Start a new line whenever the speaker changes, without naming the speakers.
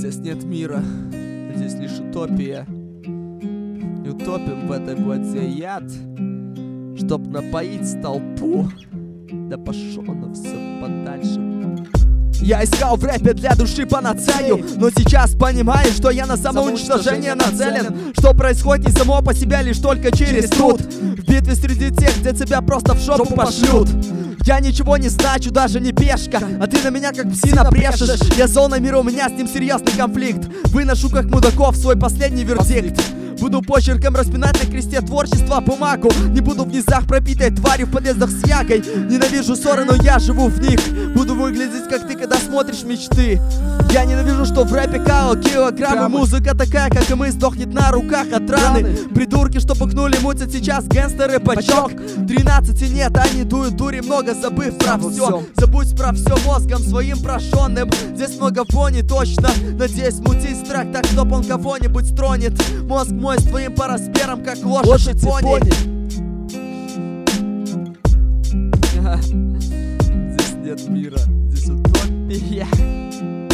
Здесь нет мира, здесь лишь утопия. И утопим в этой воде яд, чтоб напоить толпу. Да пошел на все подальше. Я искал в рэпе для души панацею, но сейчас понимаю, что я на самоуничтожение нацелен. Что происходит не само по себе, лишь только через труд. В битве среди тех, где тебя просто в жопу пошлют. Я ничего не значу, даже не пешка, а ты на меня как псина брешешь. Я зона мира, у меня с ним серьезный конфликт. Выношу как мудаков свой последний вердикт. Буду почерком распинать на кресте творчества бумагу. Не буду в низах пропитой тварью в подъездах с ягой. Ненавижу ссоры, но я живу в них. Буду выглядеть как ты, когда смотришь мечты. Я ненавижу, что в рэпе килограммы. Музыка такая, как и мы, сдохнет на руках от раны. Придурки, что пыхнули, мутят сейчас гангстеры почок. 13 нет, они дуют дури много, забыв про все. Забудь про все мозгом своим прошенным. Здесь много вони точно. Надеюсь, мутить трак так, чтоб он кого-нибудь стронет. Мозг мой с твоим параспером, как лошадь и пони. Здесь нет мира, здесь утопия.